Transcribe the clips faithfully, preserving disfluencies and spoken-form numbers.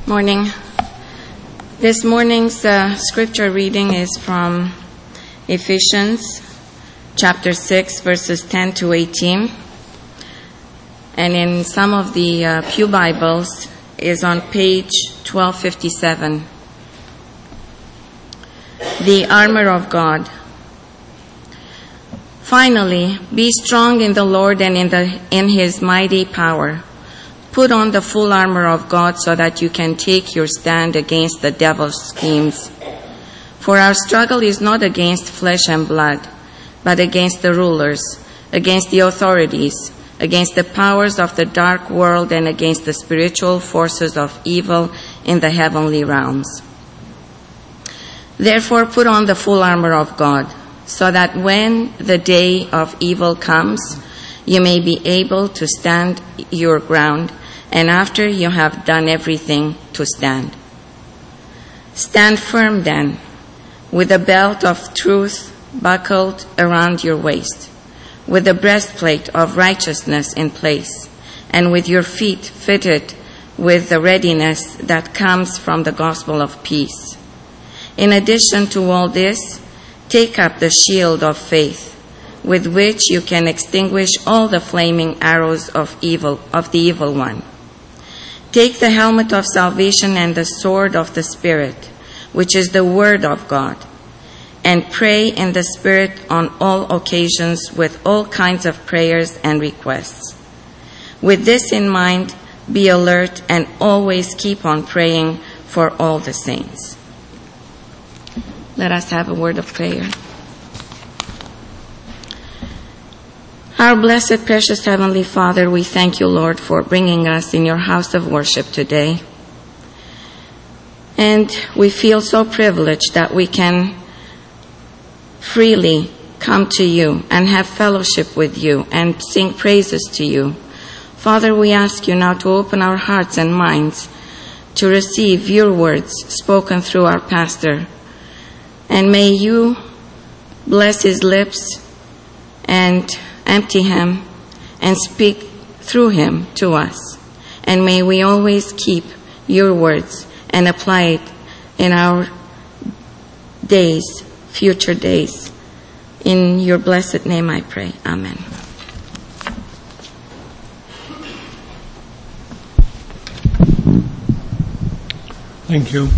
Morning. This morning's uh, scripture reading is from Ephesians chapter six, verses ten to eighteen. And in some of the uh, Pew Bibles is on page twelve fifty-seven. The armor of God. Finally, be strong in the Lord and in the in his mighty power. Put on the full armor of God so that you can take your stand against the devil's schemes. For our struggle is not against flesh and blood, but against the rulers, against the authorities, against the powers of the dark world, and against the spiritual forces of evil in the heavenly realms. Therefore, put on the full armor of God, so that when the day of evil comes, you may be able to stand your ground, and after you have done everything, to stand. Stand firm then, with the belt of truth buckled around your waist, with the breastplate of righteousness in place, and with your feet fitted with the readiness that comes from the gospel of peace. In addition to all this, take up the shield of faith, with which you can extinguish all the flaming arrows of evil, of the evil one. Take the helmet of salvation and the sword of the Spirit, which is the word of God, and pray in the Spirit on all occasions with all kinds of prayers and requests. With this in mind, be alert and always keep on praying for all the saints. Let us have a word of prayer. Our blessed, precious Heavenly Father, we thank you, Lord, for bringing us in your house of worship today. And we feel so privileged that we can freely come to you and have fellowship with you and sing praises to you. Father, we ask you now to open our hearts and minds to receive your words spoken through our pastor. And may you bless his lips and empty him and speak through him to us. And may we always keep your words and apply it in our days, future days. In your blessed name I pray. Amen. Thank you.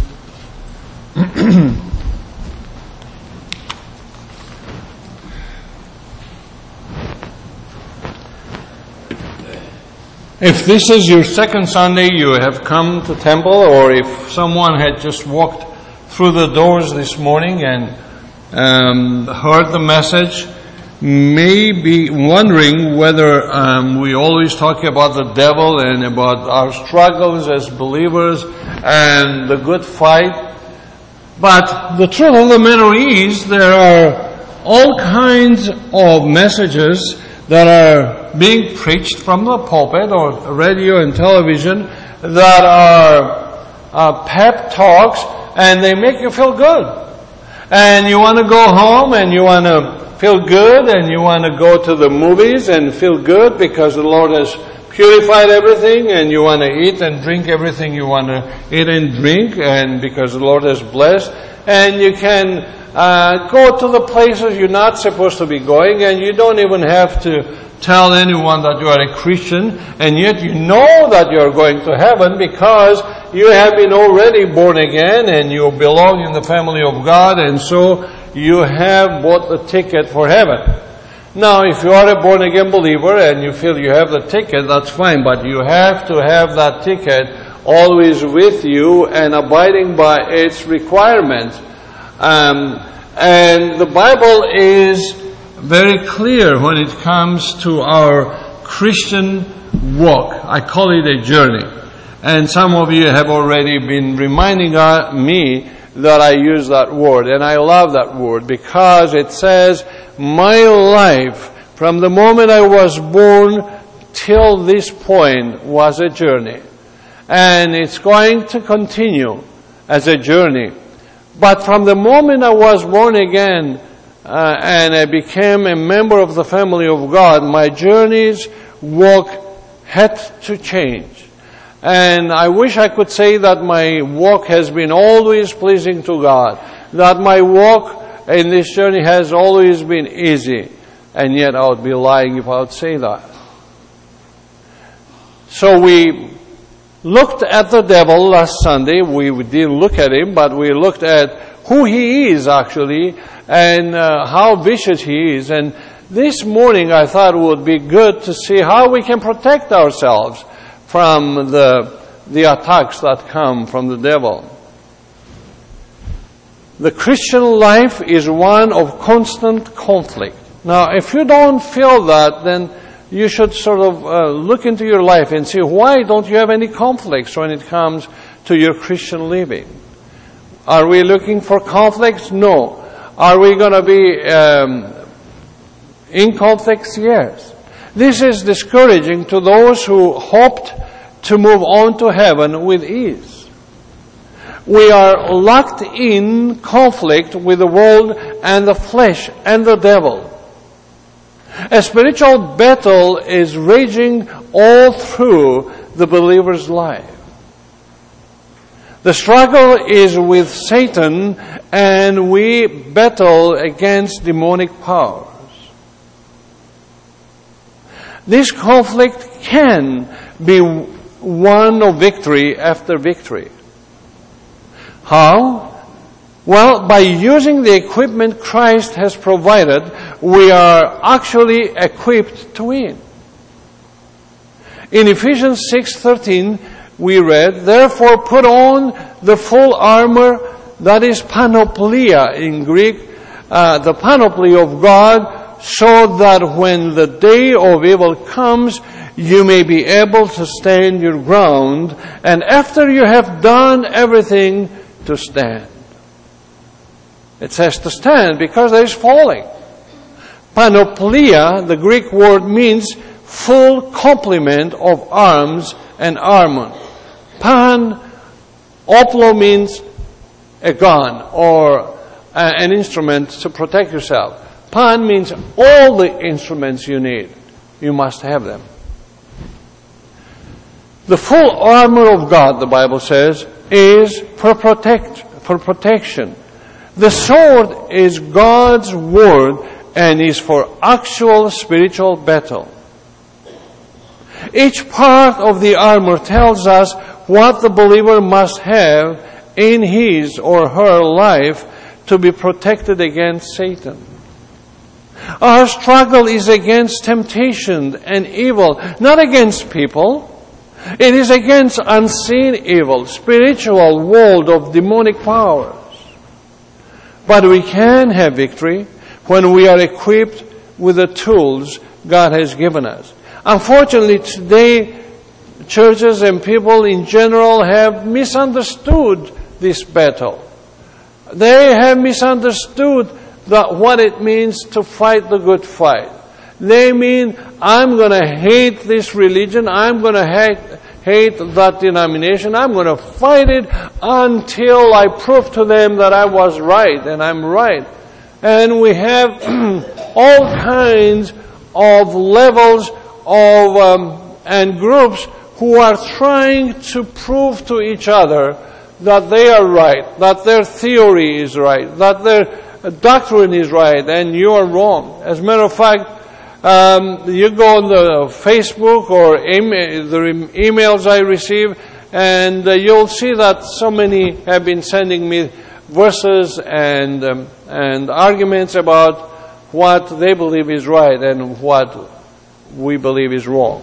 If this is your second Sunday you have come to temple, or if someone had just walked through the doors this morning and um, heard the message, may be wondering whether um, we always talk about the devil and about our struggles as believers and the good fight. But the truth of the matter is there are all kinds of messages that are being preached from the pulpit or radio and television that are uh, pep talks, and they make you feel good. And you want to go home and you want to feel good, and you want to go to the movies and feel good because the Lord has purified everything, and you want to eat and drink everything you want to eat and drink, and because the Lord has blessed. And you can Uh, go to the places you're not supposed to be going, and you don't even have to tell anyone that you are a Christian, and yet you know that you're going to heaven because you have been already born again and you belong in the family of God, and so you have bought the ticket for heaven. Now, if you are a born again believer and you feel you have the ticket, that's fine, but you have to have that ticket always with you and abiding by its requirements. Um, and the Bible is very clear when it comes to our Christian walk. I call it a journey. And some of you have already been reminding me that I use that word. And I love that word because it says, my life from the moment I was born till this point was a journey. And it's going to continue as a journey. But from the moment I was born again uh, and I became a member of the family of God, my journey's walk had to change. And I wish I could say that my walk has been always pleasing to God, that my walk in this journey has always been easy. And yet I would be lying if I would say that. So we looked at the devil last Sunday. We didn't look at him, but we looked at who he is actually and uh, how vicious he is. And this morning I thought it would be good to see how we can protect ourselves from the, the attacks that come from the devil. The Christian life is one of constant conflict. Now, if you don't feel that, then you should sort of uh, look into your life and see, why don't you have any conflicts when it comes to your Christian living? Are we looking for conflicts? No. Are we going to be um, in conflicts? Yes. This is discouraging to those who hoped to move on to heaven with ease. We are locked in conflict with the world and the flesh and the devil. A spiritual battle is raging all through the believer's life. The struggle is with Satan, and we battle against demonic powers. This conflict can be won of victory after victory. How? Well, by using the equipment Christ has provided, we are actually equipped to win. In Ephesians six thirteen, we read, "Therefore put on the full armor," that is panoplia in Greek, uh, the panoply of God, "so that when the day of evil comes, you may be able to stand your ground, and after you have done everything, to stand." It says to stand because there is falling. Panoplia, the Greek word, means full complement of arms and armor. Pan, oplo means a gun or an instrument to protect yourself. Pan means all the instruments you need. You must have them. The full armor of God, the Bible says, is for protect, for protection. The sword is God's word and is for actual spiritual battle. Each part of the armor tells us what the believer must have in his or her life to be protected against Satan. Our struggle is against temptation and evil, not against people. It is against unseen evil, spiritual world of demonic powers. But we can have victory when we are equipped with the tools God has given us. Unfortunately, today, churches and people in general have misunderstood this battle. They have misunderstood that what it means to fight the good fight. They mean, I'm going to hate this religion, I'm going to hate, hate that denomination, I'm going to fight it until I prove to them that I was right and I'm right. And we have all kinds of levels of um, and groups who are trying to prove to each other that they are right, that their theory is right, that their doctrine is right, and you are wrong. As a matter of fact, um, you go on the Facebook or email, the emails I receive, and uh, you'll see that so many have been sending me verses and um, and arguments about what they believe is right and what we believe is wrong.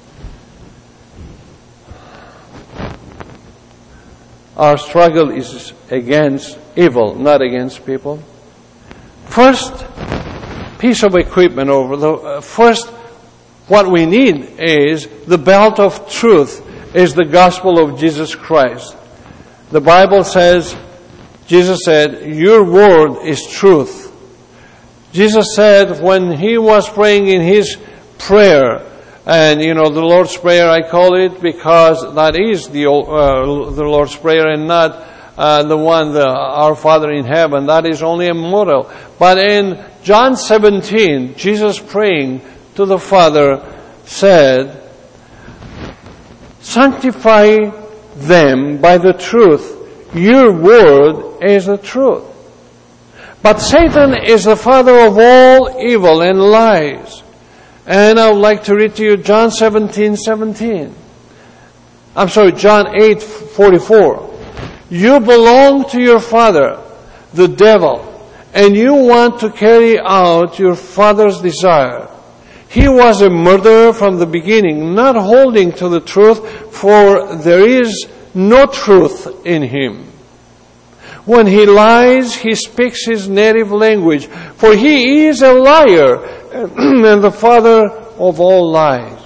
Our struggle is against evil, not against people. First piece of equipment over the uh, first what we need is the belt of truth, is the gospel of Jesus Christ. The Bible says, Jesus said, your word is truth. Jesus said when he was praying in his prayer, and you know the Lord's Prayer I call it because that is the uh, the Lord's Prayer and not uh, the one, the Our Father in heaven. That is only a model. But in John seventeen, Jesus praying to the Father said, Sanctify them by the truth. Your word is the truth. But Satan is the father of all evil and lies. And I would like to read to you John seventeen seventeen. I'm sorry, John eight forty-four. You belong to your father, the devil, and you want to carry out your father's desire. He was a murderer from the beginning, not holding to the truth, for there is no truth in him. When he lies, he speaks his native language, for he is a liar and the father of all lies.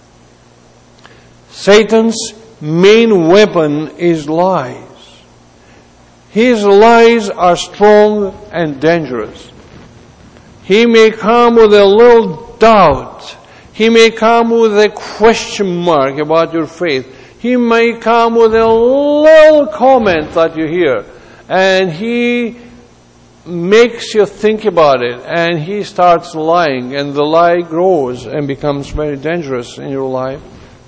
Satan's main weapon is lies. His lies are strong and dangerous. He may come with a little doubt. He may come with a question mark about your faith. He may come with a little comment that you hear. And he makes you think about it, and he starts lying, and the lie grows and becomes very dangerous in your life.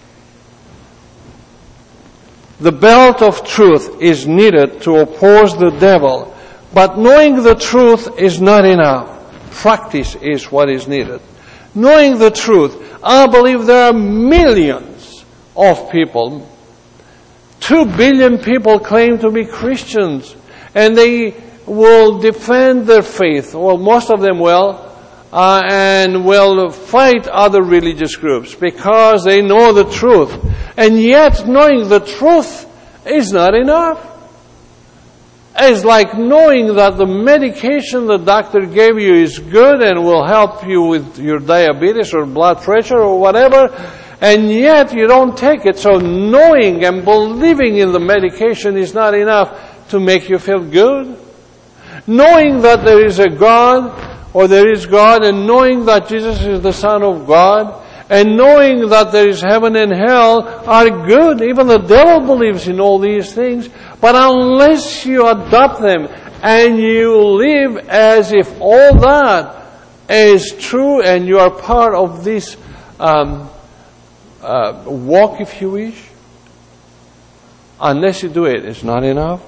The belt of truth is needed to oppose the devil, but knowing the truth is not enough. Practice is what is needed. Knowing the truth, I believe there are millions of people. Two billion people claim to be Christians. And they will defend their faith, well, most of them will, uh, and will fight other religious groups because they know the truth. And yet, knowing the truth is not enough. It's like knowing that the medication the doctor gave you is good and will help you with your diabetes or blood pressure or whatever, and yet you don't take it. So knowing and believing in the medication is not enough to make you feel good. Knowing that there is a God, or there is God, and knowing that Jesus is the Son of God, and knowing that there is heaven and hell are good. Even the devil believes in all these things. But unless you adopt them and you live as if all that is true and you are part of this um, uh, walk, if you wish, unless you do it, it's not enough.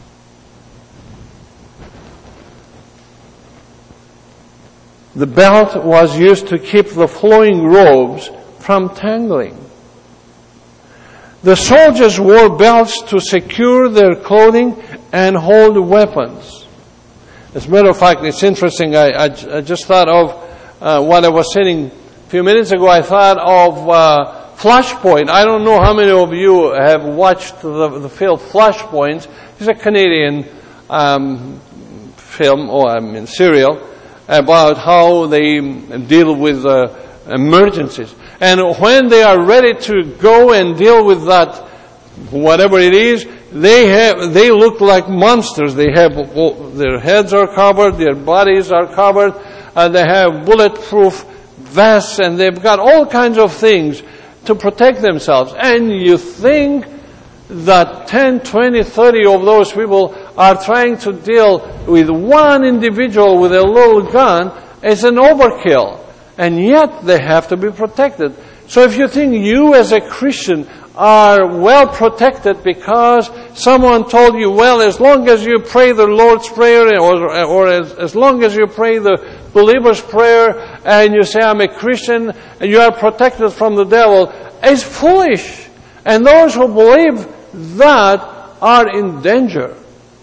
The belt was used to keep the flowing robes from tangling. The soldiers wore belts to secure their clothing and hold weapons. As a matter of fact, it's interesting. I, I, I just thought of uh, what I was saying a few minutes ago. I thought of uh, Flashpoint. I don't know how many of you have watched the, the film Flashpoint. It's a Canadian um, film, or I mean serial, about how they deal with uh, emergencies. And when they are ready to go and deal with that, whatever it is, they have, they look like monsters. They have, their heads are covered, their bodies are covered, and they have bulletproof vests, and they've got all kinds of things to protect themselves. And you think that ten, twenty, thirty of those people are trying to deal with one individual with a little gun is an overkill. And yet they have to be protected. So if you think you as a Christian are well protected because someone told you, well, as long as you pray the Lord's Prayer, or, or as, as long as you pray the believer's prayer, and you say, I'm a Christian, and you are protected from the devil, is foolish. And those who believe that are in danger.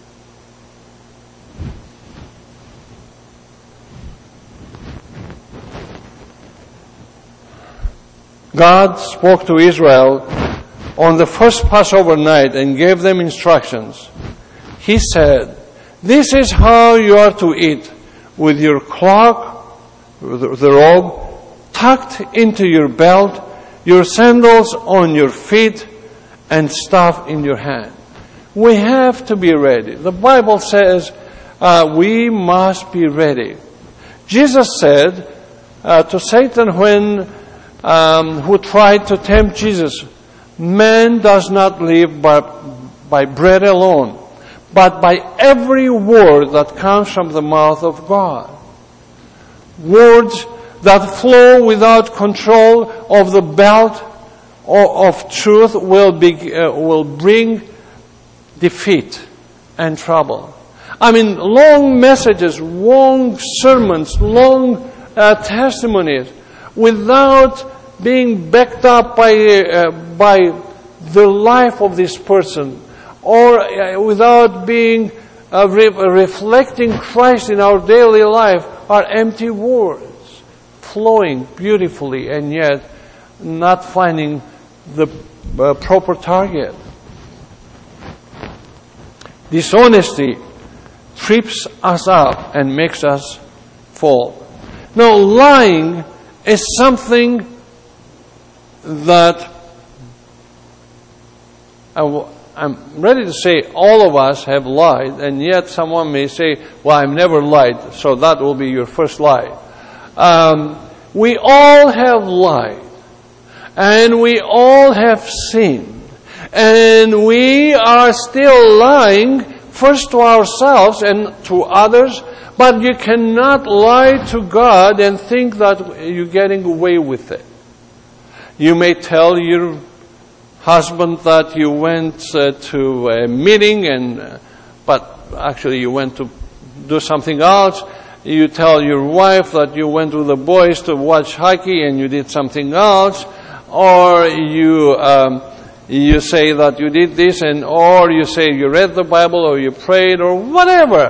God spoke to Israel on the first Passover night and gave them instructions. He said, this is how you are to eat, with your cloak, the robe, tucked into your belt, your sandals on your feet, and staff in your hand. We have to be ready. The Bible says uh, we must be ready. Jesus said uh, to Satan when um, who tried to tempt Jesus, man does not live by, by bread alone, but by every word that comes from the mouth of God. Words that flow without control of the belt of truth will be uh, will bring defeat and trouble. I mean, long messages, long sermons, long uh, testimonies, without being backed up by uh, by the life of this person, or uh, without being uh, re- reflecting Christ in our daily life, are empty words, flowing beautifully, and yet not finding the uh, proper target. Dishonesty trips us up and makes us fall. Now, lying is something that I w- I'm ready to say all of us have lied, and yet someone may say, well, I've never lied, so that will be your first lie. Um, we all have lied. And we all have sinned. And we are still lying, first to ourselves and to others, but you cannot lie to God and think that you're getting away with it. You may tell your husband that you went uh, to a meeting, and uh, but actually you went to do something else. You tell your wife that you went with the boys to watch hockey and you did something else. Or you um, you say that you did this, and or you say you read the Bible, or you prayed, or whatever.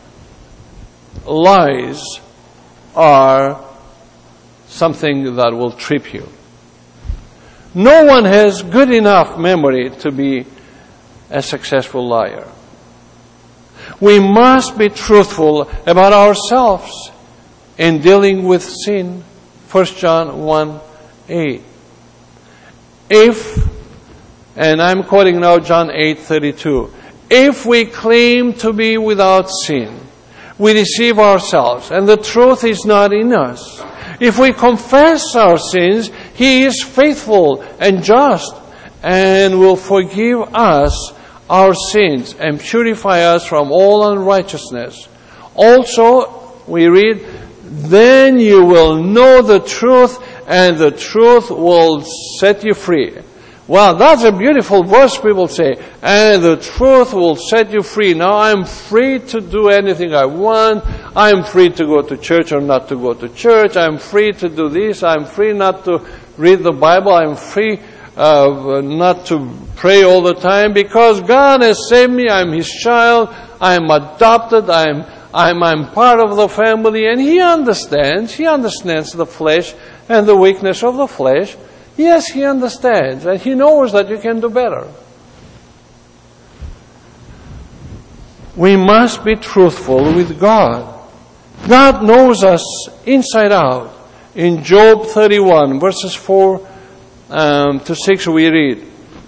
Lies are something that will trip you. No one has good enough memory to be a successful liar. We must be truthful about ourselves in dealing with sin. First John one eight. If, and I'm quoting now John eight thirty-two, if we claim to be without sin, we deceive ourselves, and the truth is not in us. If we confess our sins, He is faithful and just, and will forgive us our sins and purify us from all unrighteousness. Also, we read, then you will know the truth, and the truth will set you free. Well, that's a beautiful verse, people say. And the truth will set you free. Now I'm free to do anything I want. I'm free to go to church or not to go to church. I'm free to do this. I'm free not to read the Bible. I'm free uh, not to pray all the time because God has saved me. I'm His child. I'm adopted. I'm, I'm, I'm part of the family. And He understands. He understands the flesh and the weakness of the flesh. Yes, He understands, and He knows that you can do better. We must be truthful with God. God knows us inside out. In Job thirty-one, verses four um, to six, we read,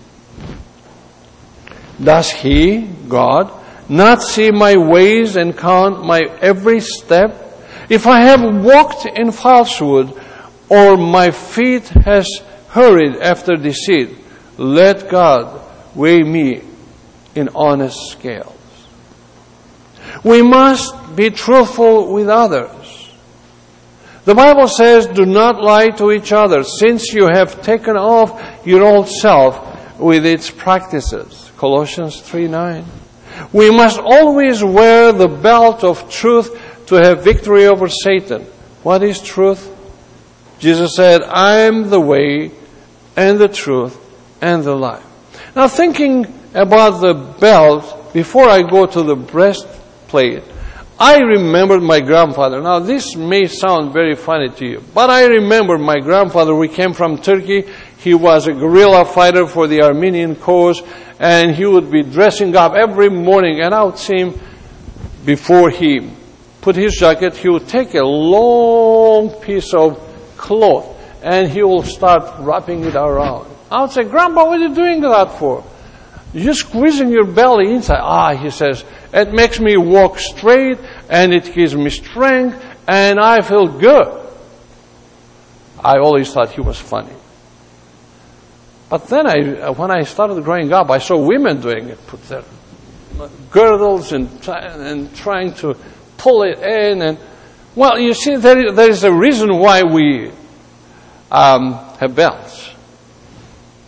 does He, God, not see my ways and count my every step? If I have walked in falsehood, or my feet has hurried after deceit, let God weigh me in honest scales. We must be truthful with others. The Bible says, do not lie to each other, since you have taken off your old self with its practices. Colossians three nine. We must always wear the belt of truth to have victory over Satan. What is truth? Jesus said, I am the way and the truth and the life. Now, thinking about the belt, before I go to the breastplate, I remembered my grandfather. Now, this may sound very funny to you, but I remember my grandfather. We came from Turkey. He was a guerrilla fighter for the Armenian cause, and he would be dressing up every morning, and I would see him before he put his jacket, he would take a long piece of cloth, and he will start wrapping it around. I would say, Grandpa, what are you doing that for? You're squeezing your belly inside. Ah, he says, it makes me walk straight, and it gives me strength, and I feel good. I always thought he was funny. But then I, when I started growing up, I saw women doing it, put their girdles and, and trying to pull it in, and well, you see, there, there is a reason why we um, have belts.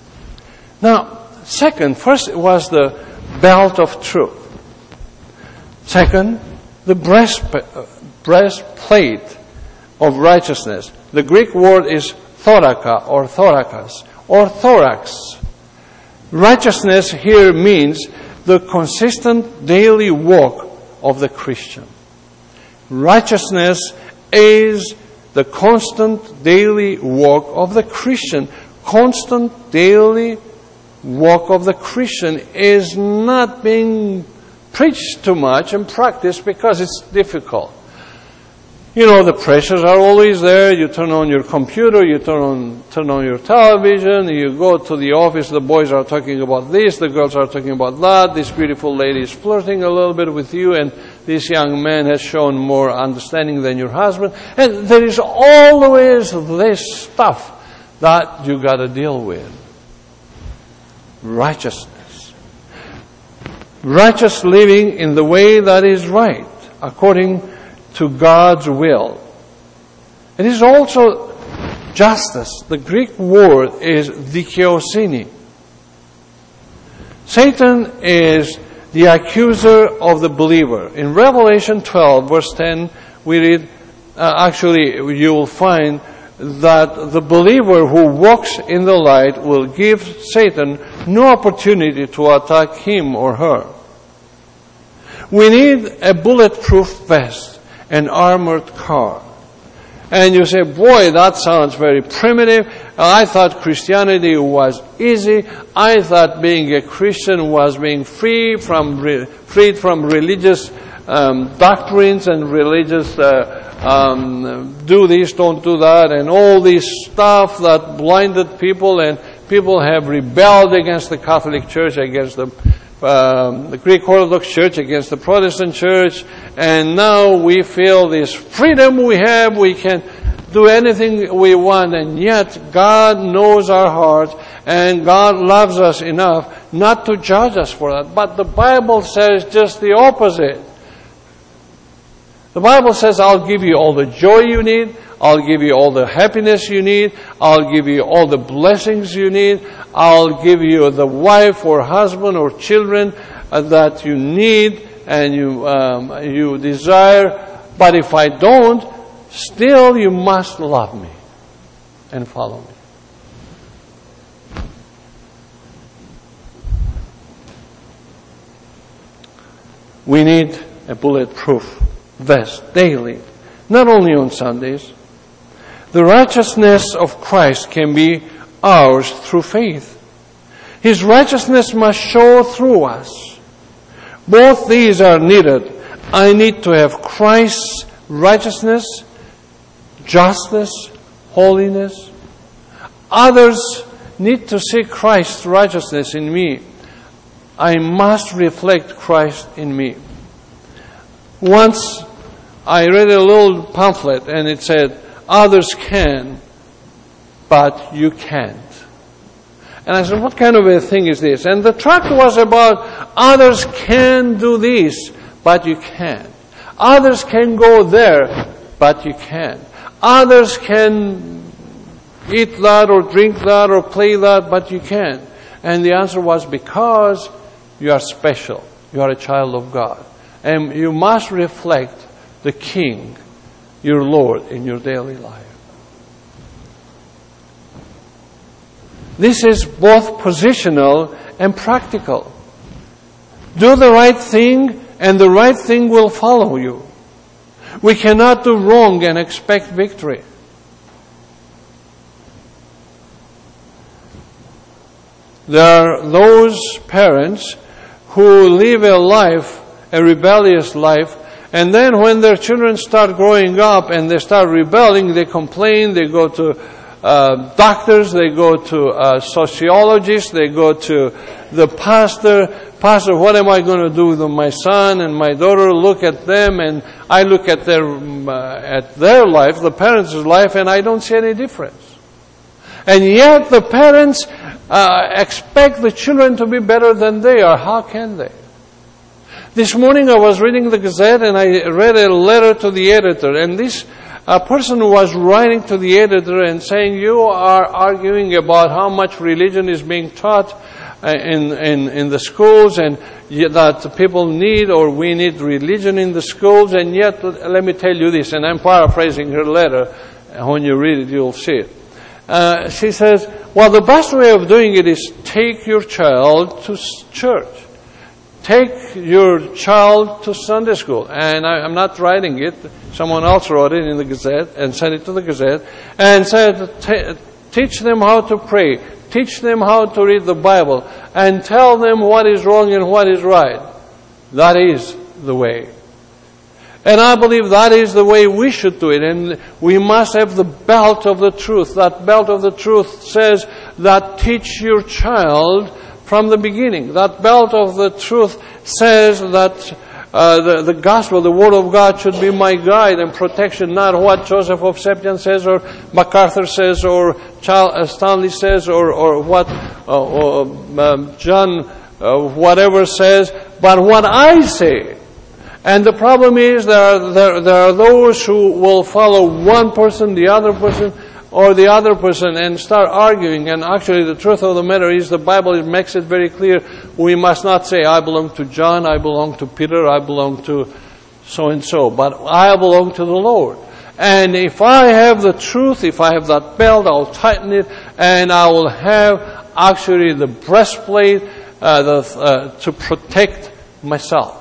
Now, second, first it was the belt of truth. Second, the breastplate, breastplate of righteousness. The Greek word is thoraka or thorakas or thorax. Righteousness here means the consistent daily walk of the Christian. Righteousness is the constant daily walk of the Christian. Constant daily walk of the Christian is not being preached too much and practiced because it's difficult. You know, the pressures are always there. You turn on your computer, you turn on turn on your television, you go to the office, the boys are talking about this, the girls are talking about that, this beautiful lady is flirting a little bit with you, and this young man has shown more understanding than your husband. And there is always this stuff that you got to deal with. Righteousness. Righteous living in the way that is right, according to God's will. It is also justice. The Greek word is dikaiosune. Satan is the accuser of the believer. In Revelation twelve, verse ten, we read, uh, actually you will find that the believer who walks in the light will give Satan no opportunity to attack him or her. We need a bulletproof vest, an armored car. And you say, boy, that sounds very primitive. I thought Christianity was easy. I thought being a Christian was being free from re- freed from religious um, doctrines and religious uh, um, do this, don't do that, and all this stuff that blinded people, and people have rebelled against the Catholic Church, against the Um, the Greek Orthodox Church, against the Protestant Church, and now we feel this freedom we have, we can do anything we want, and yet God knows our heart, and God loves us enough not to judge us for that. But the Bible says just the opposite. The Bible says, I'll give you all the joy you need, I'll give you all the happiness you need, I'll give you all the blessings you need, I'll give you the wife or husband or children uh, that you need and you um, you desire. But if I don't, still you must love me and follow me. We need a bulletproof vest daily, not only on Sundays. The righteousness of Christ can be ours through faith. His righteousness must show through us. Both these are needed. I need to have Christ's righteousness, justice, holiness. Others need to see Christ's righteousness in me. I must reflect Christ in me. Once I read a little pamphlet and it said, others can, but you can't. And I said, what kind of a thing is this? And the tract was about others can do this, but you can't. Others can go there, but you can't. Others can eat that or drink that or play that, but you can't. And the answer was because you are special. You are a child of God. And you must reflect the King, your Lord, in your daily life. This is both positional and practical. Do the right thing, and the right thing will follow you. We cannot do wrong and expect victory. There are those parents who live a life, a rebellious life, and then when their children start growing up and they start rebelling, they complain, they go to uh, doctors, they go to uh, sociologists, they go to the pastor. Pastor, what am I going to do with my son and my daughter? Look at them, and I look at their uh, at their life, the parents' life, and I don't see any difference. And yet the parents uh, expect the children to be better than they are. How can they? This morning I was reading the Gazette and I read a letter to the editor, and this uh, person was writing to the editor and saying, you are arguing about how much religion is being taught in, in, in the schools, and that people need, or we need religion in the schools, and yet, let me tell you this, and I'm paraphrasing her letter. When you read it, you'll see it. Uh, she says, well, the best way of doing it is take your child to church. Take your child to Sunday school. And I, I'm not writing it. Someone else wrote it in the Gazette and sent it to the Gazette and said, t- teach them how to pray. Teach them how to read the Bible. And tell them what is wrong and what is right. That is the way. And I believe that is the way we should do it. And we must have the belt of the truth. That belt of the truth says that teach your child from the beginning. That belt of the truth says that uh, the, the gospel, the word of God should be my guide and protection, not what Joseph of Septian says or MacArthur says or Charles uh, Stanley says or, or what uh, or, um, John uh, whatever says, but what I say. And the problem is there are, there, there are those who will follow one person, the other person, or the other person and start arguing. And actually the truth of the matter is the Bible makes it very clear. We must not say, I belong to John, I belong to Peter, I belong to so-and-so. But I belong to the Lord. And if I have the truth, if I have that belt, I'll tighten it, and I will have actually the breastplate uh, the, uh, to protect myself.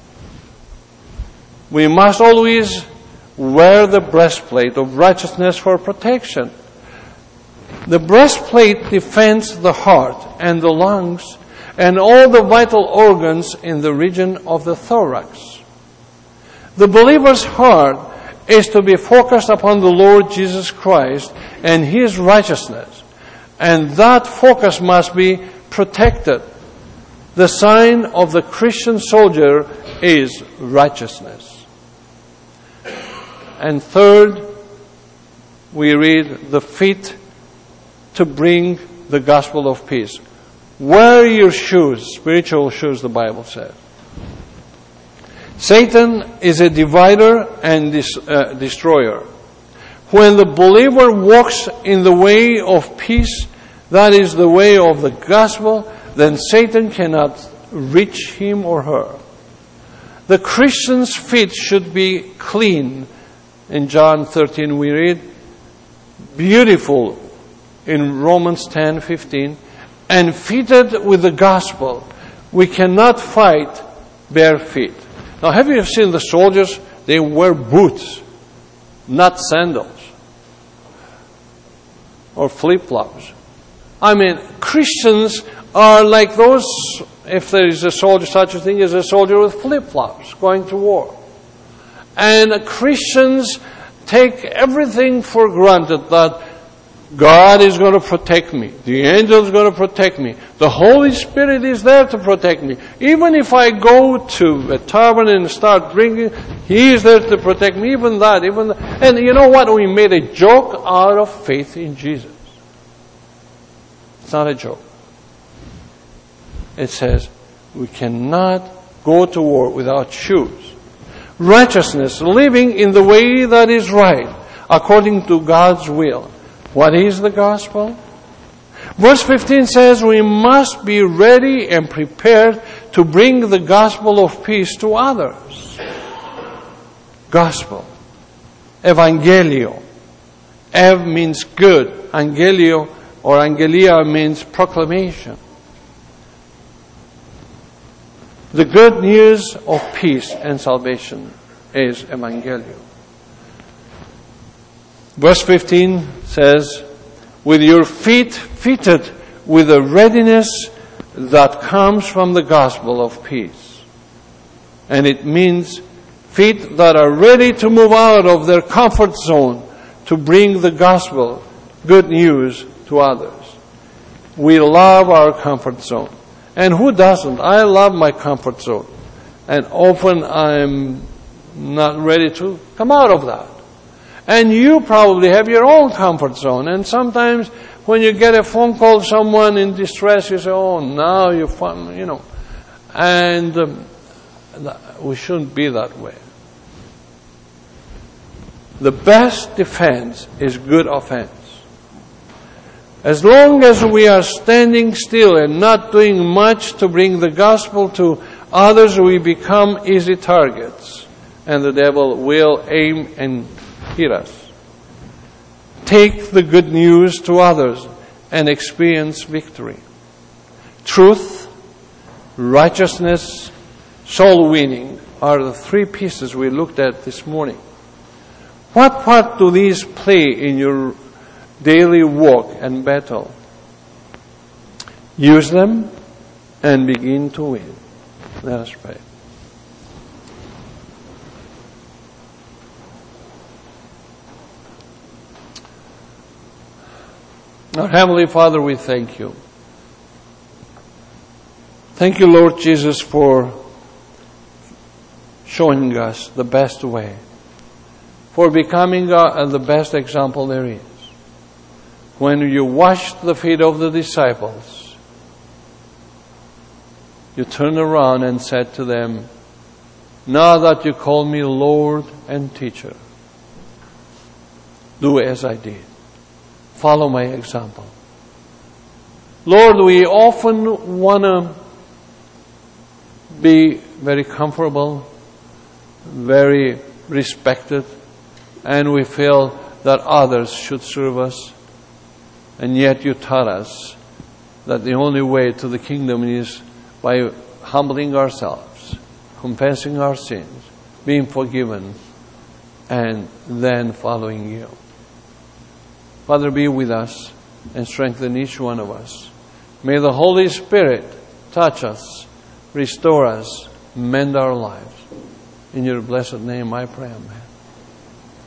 We must always wear the breastplate of righteousness for protection. The breastplate defends the heart and the lungs and all the vital organs in the region of the thorax. The believer's heart is to be focused upon the Lord Jesus Christ and His righteousness. And that focus must be protected. The sign of the Christian soldier is righteousness. And third, we read the feet to bring the gospel of peace. Wear your shoes, spiritual shoes, the Bible says. Satan is a divider and dis, uh, destroyer. When the believer walks in the way of peace, that is the way of the gospel, then Satan cannot reach him or her. The Christian's feet should be clean. In John thirteen we read, beautiful in Romans ten fifteen, and fitted with the gospel. We cannot fight bare feet. Now, have you seen the soldiers? They wear boots, not sandals or flip-flops. I mean, Christians are like those, if there is a soldier, such a thing as a soldier with flip-flops going to war. And Christians take everything for granted that God is going to protect me. The angel is going to protect me. The Holy Spirit is there to protect me. Even if I go to a tavern and start drinking, He is there to protect me. Even that, even that. And you know what? We made a joke out of faith in Jesus. It's not a joke. It says we cannot go to war without shoes. Righteousness, living in the way that is right, according to God's will. What is the gospel? Verse fifteen says we must be ready and prepared to bring the gospel of peace to others. Gospel. Evangelio. Ev means good. Angelio or Angelia means proclamation. The good news of peace and salvation is Evangelium. Verse fifteen says, with your feet fitted with the readiness that comes from the gospel of peace. And it means feet that are ready to move out of their comfort zone to bring the gospel, good news, to others. We love our comfort zone. And who doesn't? I love my comfort zone. And often I'm not ready to come out of that. And you probably have your own comfort zone. And sometimes when you get a phone call, someone in distress, you say, oh, now you're fun, you know. And um, we shouldn't be that way. The best defense is good offense. As long as we are standing still and not doing much to bring the gospel to others, we become easy targets, and the devil will aim and hit us. Take the good news to others and experience victory. Truth, righteousness, soul winning are the three pieces we looked at this morning. What part do these play in your daily walk and battle? Use them and begin to win. Let us pray. Our Heavenly Father, we thank you. Thank you, Lord Jesus, for showing us the best way, for becoming uh, the best example there is. When you washed the feet of the disciples, you turned around and said to them, now that you call me Lord and teacher, do as I did. Follow my example. Lord, we often want to be very comfortable, very respected, and we feel that others should serve us. And yet you taught us that the only way to the kingdom is by humbling ourselves, confessing our sins, being forgiven, and then following you. Father, be with us and strengthen each one of us. May the Holy Spirit touch us, restore us, mend our lives. In your blessed name I pray, amen.